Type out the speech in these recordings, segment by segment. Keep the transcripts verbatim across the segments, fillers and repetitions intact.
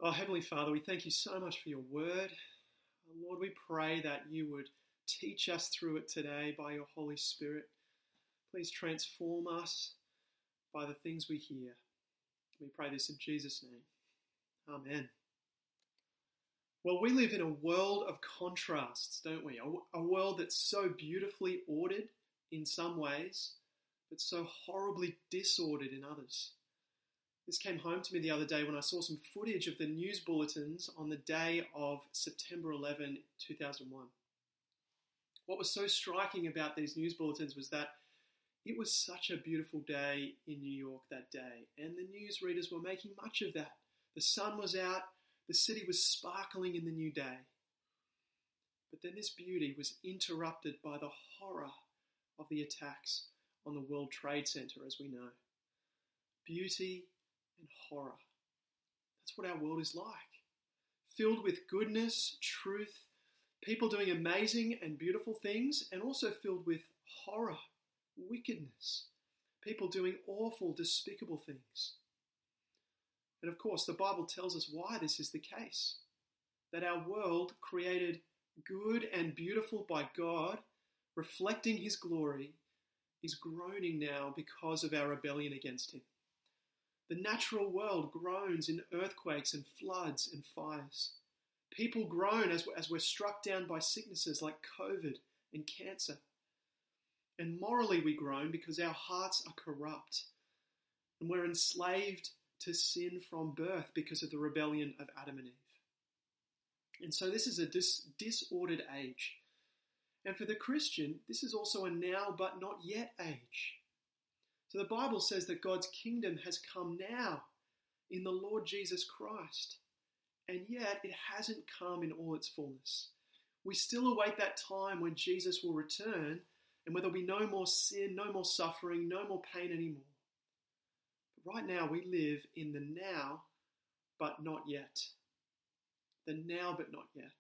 Oh, Heavenly Father, we thank you so much for your word. Lord, we pray that you would teach us through it today by your Holy Spirit. Please transform us by the things we hear. We pray this in Jesus' name. Amen. Well, we live in a world of contrasts, don't we? A, a world that's so beautifully ordered in some ways, but so horribly disordered in others. This came home to me the other day when I saw some footage of the news bulletins on the day of September eleventh, two thousand one. What was so striking about these news bulletins was that it was such a beautiful day in New York that day, and the newsreaders were making much of that. The sun was out, the city was sparkling in the new day. But then this beauty was interrupted by the horror of the attacks on the World Trade Center, as we know. Beauty and horror. That's what our world is like. Filled with goodness, truth, people doing amazing and beautiful things, and also filled with horror, wickedness, people doing awful, despicable things. And of course, the Bible tells us why this is the case. That our world, created good and beautiful by God, reflecting his glory, is groaning now because of our rebellion against him. The natural world groans in earthquakes and floods and fires. People groan as we're, as we're struck down by sicknesses like COVID and cancer. And morally we groan because our hearts are corrupt and we're enslaved to sin from birth because of the rebellion of Adam and Eve. And so this is a dis- disordered age. And for the Christian, this is also a now but not yet age. So the Bible says that God's kingdom has come now in the Lord Jesus Christ. And yet it hasn't come in all its fullness. We still await that time when Jesus will return and where there'll be no more sin, no more suffering, no more pain anymore. But right now we live in the now but not yet. The now but not yet.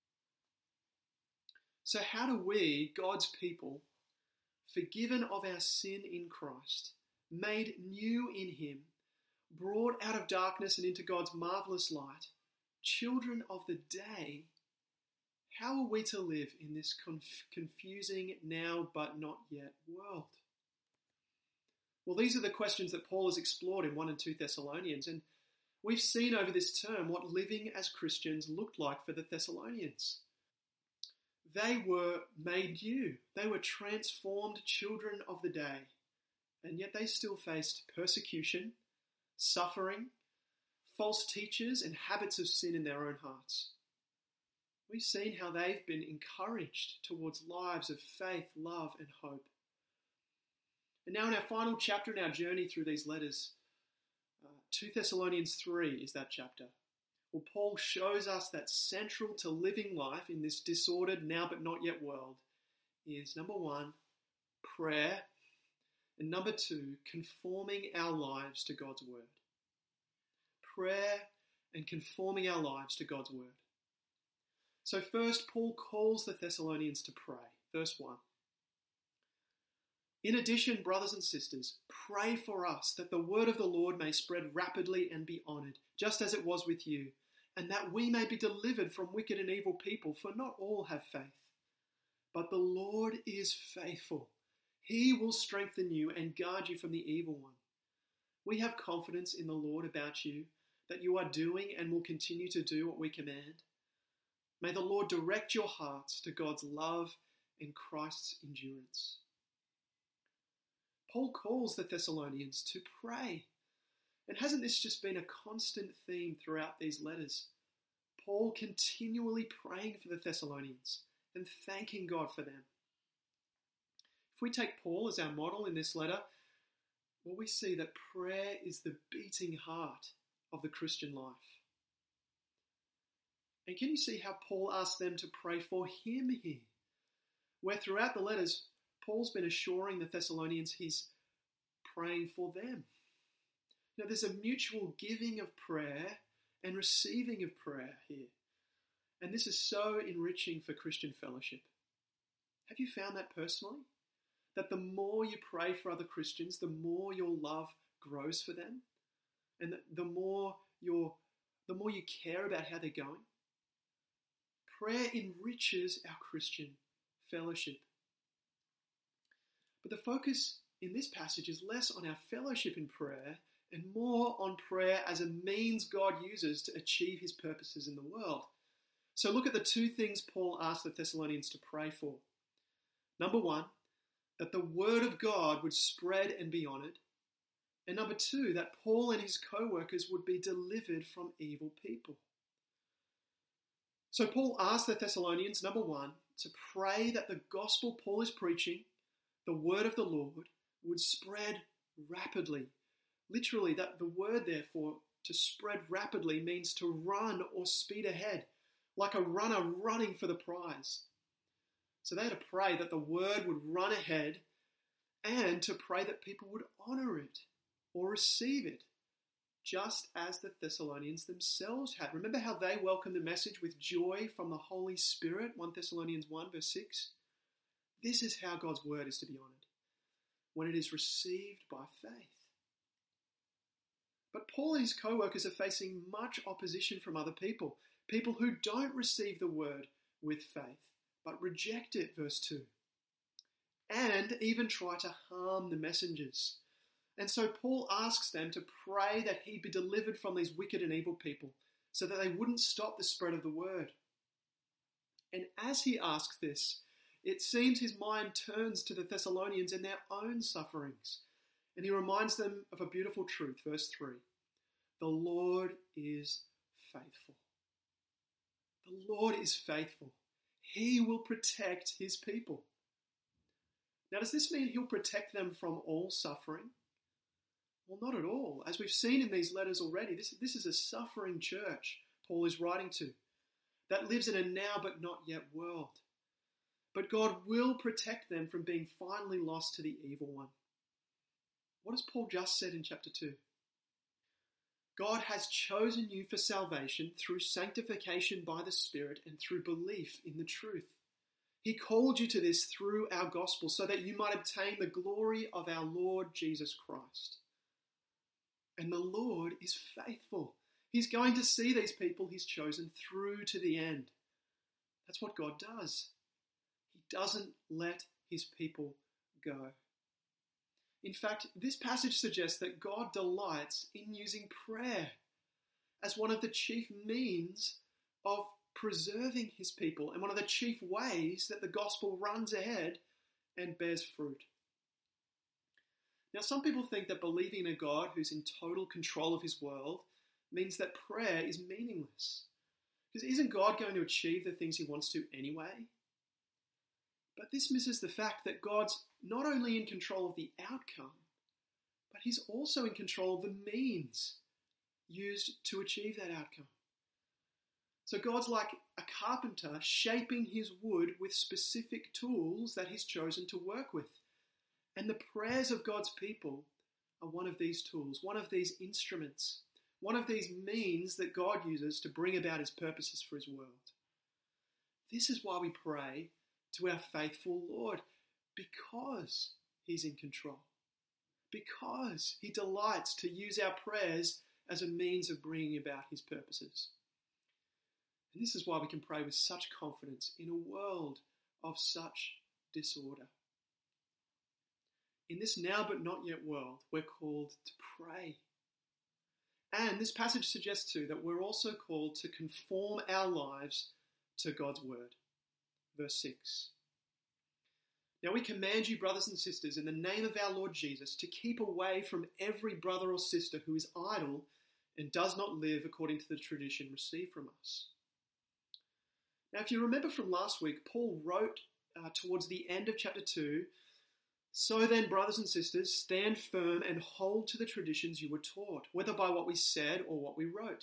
So how do we, God's people, forgiven of our sin in Christ, made new in him, brought out of darkness and into God's marvelous light, children of the day, how are we to live in this conf- confusing now but not yet world? Well, these are the questions that Paul has explored in First and Second Thessalonians, and we've seen over this term what living as Christians looked like for the Thessalonians. They were made new. They were transformed children of the day. And yet they still faced persecution, suffering, false teachers, and habits of sin in their own hearts. We've seen how they've been encouraged towards lives of faith, love, and hope. And now in our final chapter in our journey through these letters, uh, Second Thessalonians three is that chapter. Well, Paul shows us that central to living life in this disordered, now but not yet world is, number one, prayer, and number two, conforming our lives to God's word. Prayer and conforming our lives to God's word. So first, Paul calls the Thessalonians to pray. Verse one. In addition, brothers and sisters, pray for us that the word of the Lord may spread rapidly and be honored, just as it was with you, and that we may be delivered from wicked and evil people, for not all have faith. But the Lord is faithful. He will strengthen you and guard you from the evil one. We have confidence in the Lord about you, that you are doing and will continue to do what we command. May the Lord direct your hearts to God's love and Christ's endurance. Paul calls the Thessalonians to pray. And hasn't this just been a constant theme throughout these letters? Paul continually praying for the Thessalonians and thanking God for them. If we take Paul as our model in this letter, well, we see that prayer is the beating heart of the Christian life. And can you see how Paul asks them to pray for him here? Where throughout the letters, Paul's been assuring the Thessalonians he's praying for them. Now, there's a mutual giving of prayer and receiving of prayer here. And this is so enriching for Christian fellowship. Have you found that personally? That the more you pray for other Christians, the more your love grows for them, and that the more your the the more you care about how they're going. Prayer enriches our Christian fellowship. But the focus in this passage is less on our fellowship in prayer and more on prayer as a means God uses to achieve his purposes in the world. So look at the two things Paul asked the Thessalonians to pray for. Number one, that the word of God would spread and be honoured. And number two, that Paul and his co-workers would be delivered from evil people. So Paul asked the Thessalonians, number one, to pray that the gospel Paul is preaching, the word of the Lord, would spread rapidly. Literally, that the word, therefore, to spread rapidly means to run or speed ahead, like a runner running for the prize. So they had to pray that the word would run ahead and to pray that people would honour it or receive it, just as the Thessalonians themselves had. Remember how they welcomed the message with joy from the Holy Spirit, First Thessalonians one verse six? This is how God's word is to be honoured, when it is received by faith. But Paul and his co-workers are facing much opposition from other people, people who don't receive the word with faith, but reject it, verse two, and even try to harm the messengers. And so Paul asks them to pray that he be delivered from these wicked and evil people so that they wouldn't stop the spread of the word. And as he asks this, it seems his mind turns to the Thessalonians and their own sufferings. And he reminds them of a beautiful truth, verse three. The Lord is faithful. The Lord is faithful. He will protect his people. Now, does this mean he'll protect them from all suffering? Well, not at all. As we've seen in these letters already, this, this is a suffering church Paul is writing to that lives in a now but not yet world. But God will protect them from being finally lost to the evil one. What has Paul just said in chapter two? God has chosen you for salvation through sanctification by the Spirit and through belief in the truth. He called you to this through our gospel so that you might obtain the glory of our Lord Jesus Christ. And the Lord is faithful. He's going to see these people he's chosen through to the end. That's what God does. He doesn't let his people go. In fact, this passage suggests that God delights in using prayer as one of the chief means of preserving his people and one of the chief ways that the gospel runs ahead and bears fruit. Now, some people think that believing in a God who's in total control of his world means that prayer is meaningless. Because isn't God going to achieve the things he wants to anyway? But this misses the fact that God's not only in control of the outcome, but he's also in control of the means used to achieve that outcome. So God's like a carpenter shaping his wood with specific tools that he's chosen to work with. And the prayers of God's people are one of these tools, one of these instruments, one of these means that God uses to bring about his purposes for his world. This is why we pray to our faithful Lord, because he's in control, because he delights to use our prayers as a means of bringing about his purposes. And this is why we can pray with such confidence in a world of such disorder. In this now but not yet world, we're called to pray. And this passage suggests too that we're also called to conform our lives to God's word. Verse six. Now we command you, brothers and sisters, in the name of our Lord Jesus, to keep away from every brother or sister who is idle and does not live according to the tradition received from us. Now, if you remember from last week, Paul wrote uh, towards the end of chapter two, so then, brothers and sisters, stand firm and hold to the traditions you were taught, whether by what we said or what we wrote.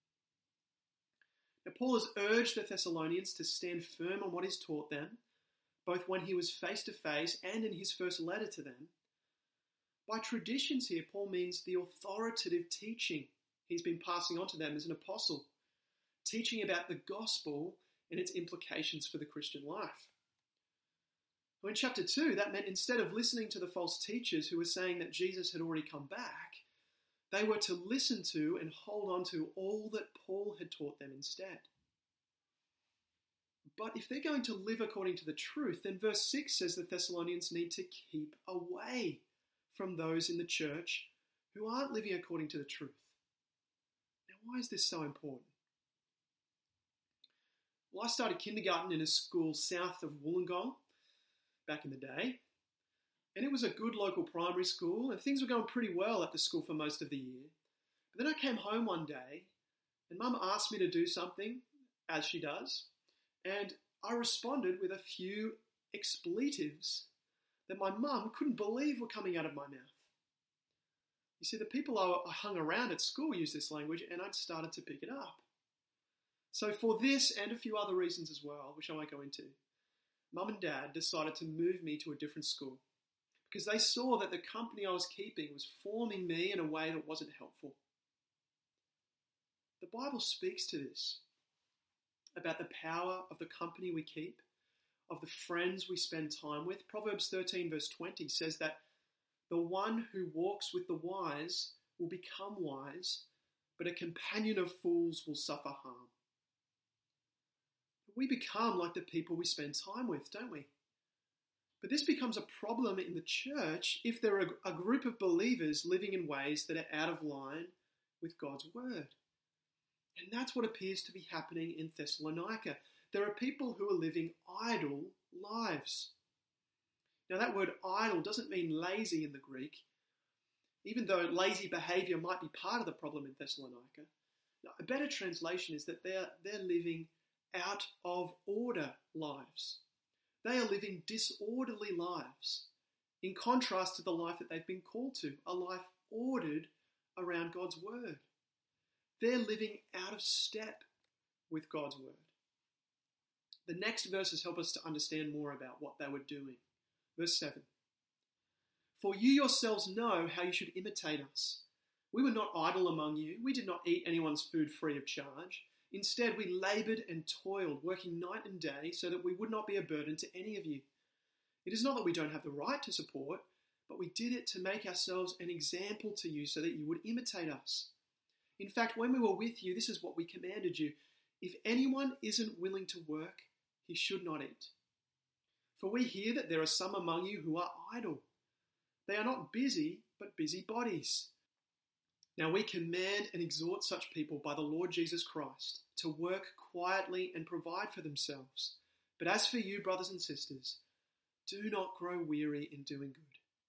Now, Paul has urged the Thessalonians to stand firm on what he's taught them, both when he was face to face and in his first letter to them. By traditions here, Paul means the authoritative teaching he's been passing on to them as an apostle, teaching about the gospel and its implications for the Christian life. Well, in chapter two, that meant instead of listening to the false teachers who were saying that Jesus had already come back, They were to listen to and hold on to all that Paul had taught them instead. But if they're going to live according to the truth, then verse six says the Thessalonians need to keep away from those in the church who aren't living according to the truth. Now, why is this so important? Well, I started kindergarten in a school south of Wollongong back in the day, and it was a good local primary school, and things were going pretty well at the school for most of the year. But then I came home one day, and Mum asked me to do something, as she does, and I responded with a few expletives that my mum couldn't believe were coming out of my mouth. You see, the people I hung around at school used this language, and I'd started to pick it up. So for this and a few other reasons as well, which I won't go into, Mum and Dad decided to move me to a different school because they saw that the company I was keeping was forming me in a way that wasn't helpful. The Bible speaks to this, about the power of the company we keep, of the friends we spend time with. Proverbs thirteen verse twenty says that the one who walks with the wise will become wise, but a companion of fools will suffer harm. We become like the people we spend time with, don't we? But this becomes a problem in the church if there are a group of believers living in ways that are out of line with God's word. And that's what appears to be happening in Thessalonica. There are people who are living idle lives. Now that word idle doesn't mean lazy in the Greek, even though lazy behavior might be part of the problem in Thessalonica. Now, a better translation is that they're, they're living out of order lives. They are living disorderly lives, in contrast to the life that they've been called to, a life ordered around God's word. They're living out of step with God's word. The next verses help us to understand more about what they were doing. Verse seven. For you yourselves know how you should imitate us. We were not idle among you. We did not eat anyone's food free of charge. Instead, we laboured and toiled, working night and day, so that we would not be a burden to any of you. It is not that we don't have the right to support, but we did it to make ourselves an example to you so that you would imitate us. In fact, when we were with you, this is what we commanded you. If anyone isn't willing to work, he should not eat. For we hear that there are some among you who are idle. They are not busy, but busybodies. Now we command and exhort such people by the Lord Jesus Christ to work quietly and provide for themselves. But as for you, brothers and sisters, do not grow weary in doing good.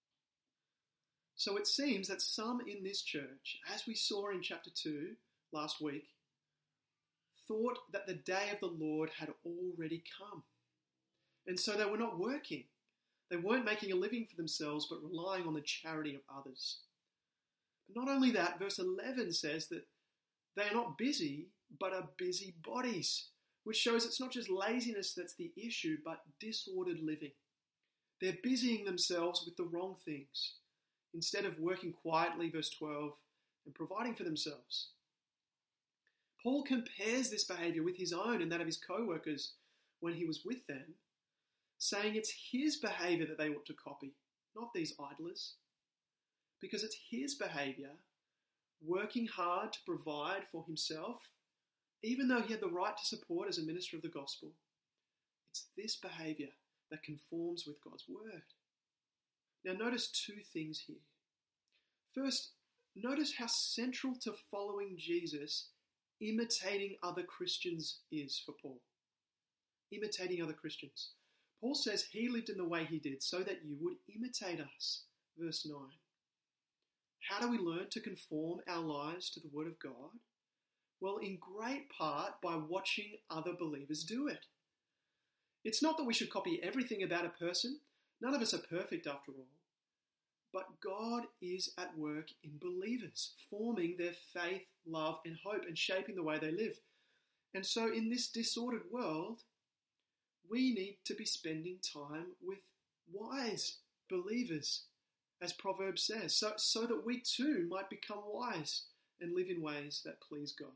So it seems that some in this church, as we saw in chapter two last week, thought that the day of the Lord had already come. And so they were not working. They weren't making a living for themselves, but relying on the charity of others. But not only that, verse eleven says that they are not busy, but are busy bodies, which shows it's not just laziness that's the issue, but disordered living. They're busying themselves with the wrong things, instead of working quietly, verse twelve, and providing for themselves. Paul compares this behavior with his own and that of his co-workers when he was with them, saying it's his behavior that they ought to copy, not these idlers. Because it's his behavior, working hard to provide for himself, even though he had the right to support as a minister of the gospel. It's this behavior that conforms with God's word. Now notice two things here. First, notice how central to following Jesus imitating other Christians is for Paul. Imitating other Christians. Paul says he lived in the way he did so that you would imitate us. Verse nine. How do we learn to conform our lives to the word of God? Well, in great part by watching other believers do it. It's not that we should copy everything about a person. None of us are perfect after all. But God is at work in believers, forming their faith, love, and hope, and shaping the way they live. And so in this disordered world, we need to be spending time with wise believers, as Proverbs says, so, so that we too might become wise and live in ways that please God.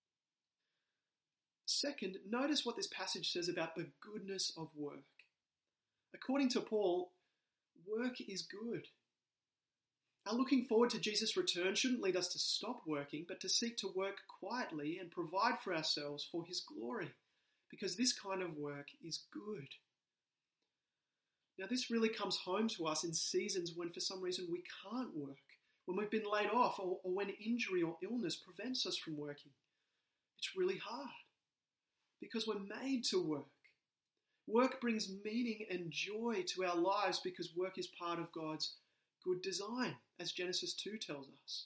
Second, notice what this passage says about the goodness of work. According to Paul, work is good. Our looking forward to Jesus' return shouldn't lead us to stop working, but to seek to work quietly and provide for ourselves for his glory, because this kind of work is good. Now, this really comes home to us in seasons when for some reason we can't work, when we've been laid off, or, or when injury or illness prevents us from working. It's really hard because we're made to work. Work brings meaning and joy to our lives because work is part of God's good design, as Genesis two tells us.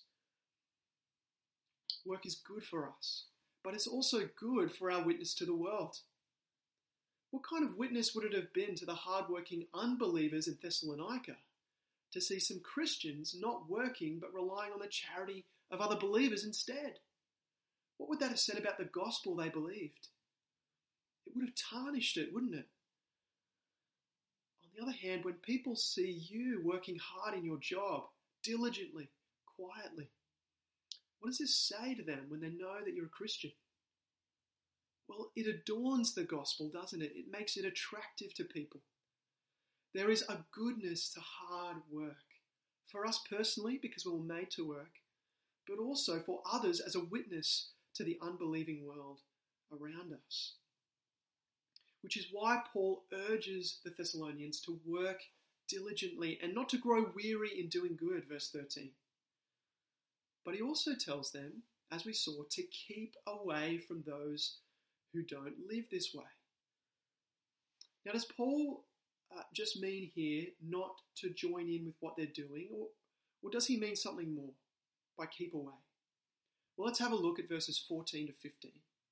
Work is good for us, but it's also good for our witness to the world. What kind of witness would it have been to the hardworking unbelievers in Thessalonica to see some Christians not working but relying on the charity of other believers instead? What would that have said about the gospel they believed? It would have tarnished it, wouldn't it? On the other hand, when people see you working hard in your job, diligently, quietly, what does this say to them when they know that you're a Christian? Well, it adorns the gospel, doesn't it? It makes it attractive to people. There is a goodness to hard work. For us personally, because we're made to work, but also for others as a witness to the unbelieving world around us. Which is why Paul urges the Thessalonians to work diligently and not to grow weary in doing good, verse thirteen. But he also tells them, as we saw, to keep away from those who don't live this way. Now, does Paul uh, just mean here not to join in with what they're doing, or, or does he mean something more by keep away? Well, let's have a look at verses fourteen to fifteen.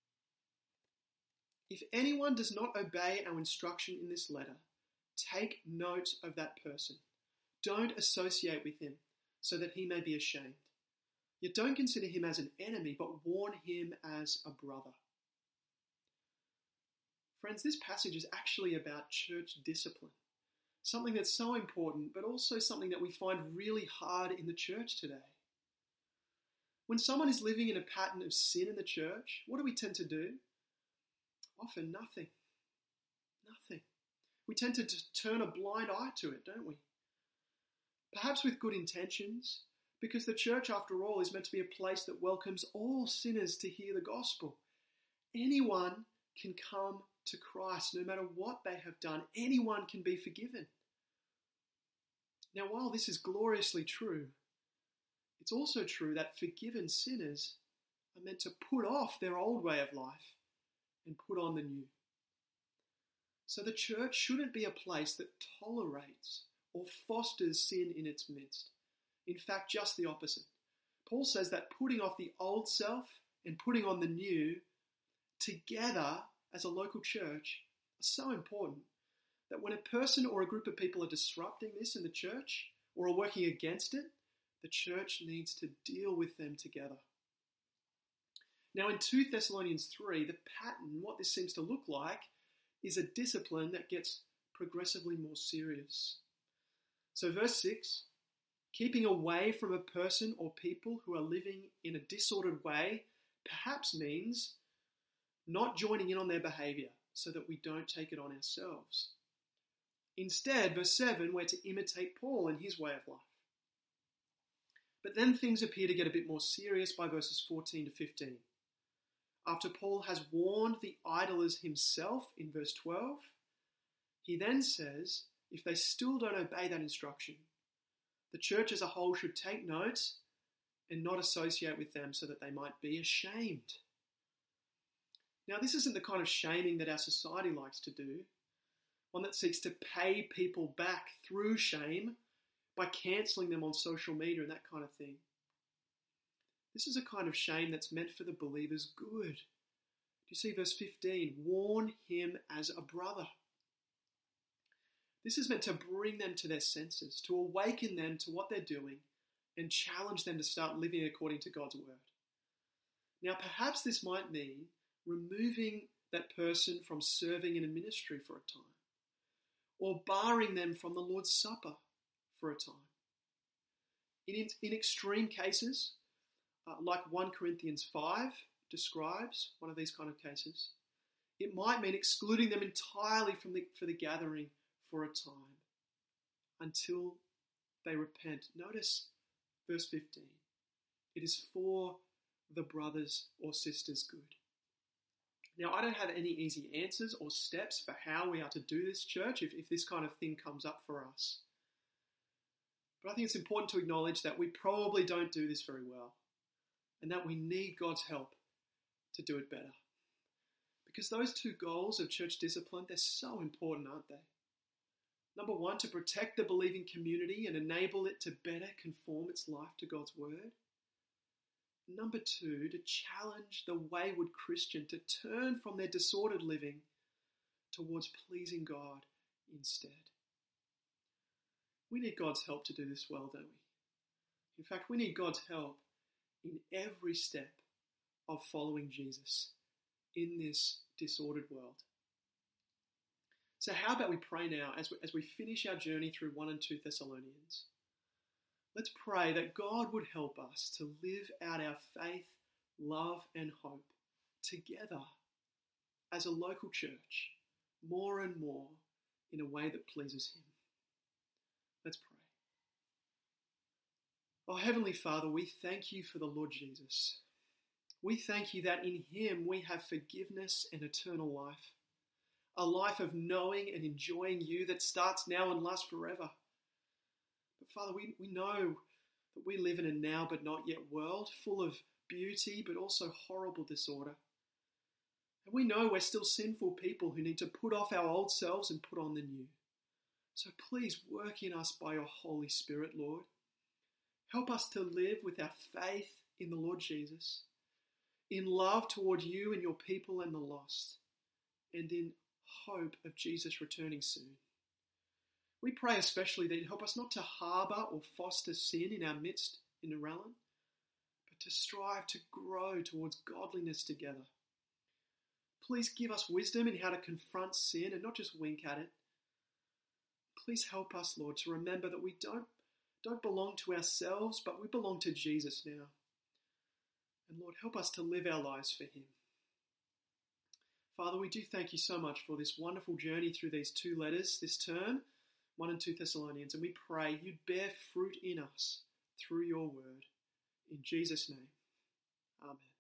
If anyone does not obey our instruction in this letter, take note of that person. Don't associate with him, so that he may be ashamed. Yet don't consider him as an enemy, but warn him as a brother. Friends, this passage is actually about church discipline, something that's so important, but also something that we find really hard in the church today. When someone is living in a pattern of sin in the church, what do we tend to do? Often nothing. Nothing. We tend to just turn a blind eye to it, don't we? Perhaps with good intentions, because the church, after all, is meant to be a place that welcomes all sinners to hear the gospel. Anyone can come to Christ, no matter what they have done. Anyone can be forgiven. Now, while this is gloriously true, it's also true that forgiven sinners are meant to put off their old way of life and put on the new. So the church shouldn't be a place that tolerates or fosters sin in its midst. In fact, just the opposite. Paul says that putting off the old self and putting on the new together as a local church are so important that when a person or a group of people are disrupting this in the church or are working against it, the church needs to deal with them together. Now in two Thessalonians three, the pattern, what this seems to look like, is a discipline that gets progressively more serious. So verse six, keeping away from a person or people who are living in a disordered way perhaps means not joining in on their behaviour so that we don't take it on ourselves. Instead, verse seven, we're to imitate Paul and his way of life. But then things appear to get a bit more serious by verses fourteen to fifteen. After Paul has warned the idlers himself in verse twelve, he then says, if they still don't obey that instruction, the church as a whole should take note and not associate with them so that they might be ashamed. Now, this isn't the kind of shaming that our society likes to do, one that seeks to pay people back through shame by cancelling them on social media and that kind of thing. This is a kind of shame that's meant for the believer's good. Do you see verse fifteen? Warn him as a brother. This is meant to bring them to their senses, to awaken them to what they're doing and challenge them to start living according to God's word. Now, perhaps this might mean removing that person from serving in a ministry for a time, or barring them from the Lord's Supper for a time. In, in extreme cases, uh, like First Corinthians five describes one of these kind of cases, it might mean excluding them entirely from the, for the gathering for a time until they repent. Notice Verse fifteen. It is for the brothers or sisters' good. Now, I don't have any easy answers or steps for how we are to do this, church, if, if this kind of thing comes up for us. But I think it's important to acknowledge that we probably don't do this very well, and that we need God's help to do it better. Because those two goals of church discipline, they're so important, aren't they? Number one, to protect the believing community and enable it to better conform its life to God's word. Number two, to challenge the wayward Christian to turn from their disordered living towards pleasing God instead. We need God's help to do this well, don't we? In fact, we need God's help in every step of following Jesus in this disordered world. So how about we pray now as we, as we finish our journey through First and Second Thessalonians? Let's pray that God would help us to live out our faith, love, and hope together as a local church, more and more in a way that pleases Him. Let's pray. Oh, Heavenly Father, we thank you for the Lord Jesus. We thank you that in Him we have forgiveness and eternal life, a life of knowing and enjoying you that starts now and lasts forever. But Father, we, we know that we live in a now but not yet world full of beauty but also horrible disorder. And we know we're still sinful people who need to put off our old selves and put on the new. So please work in us by your Holy Spirit, Lord. Help us to live with our faith in the Lord Jesus, in love toward you and your people and the lost, and in hope of Jesus returning soon. We pray especially that you help us not to harbour or foster sin in our midst in Narellan, but to strive to grow towards godliness together. Please give us wisdom in how to confront sin and not just wink at it. Please help us, Lord, to remember that we don't, don't belong to ourselves, but we belong to Jesus now. And Lord, help us to live our lives for Him. Father, we do thank you so much for this wonderful journey through these two letters this term, First and Second Thessalonians, and we pray you'd bear fruit in us through your word. In Jesus' name, amen.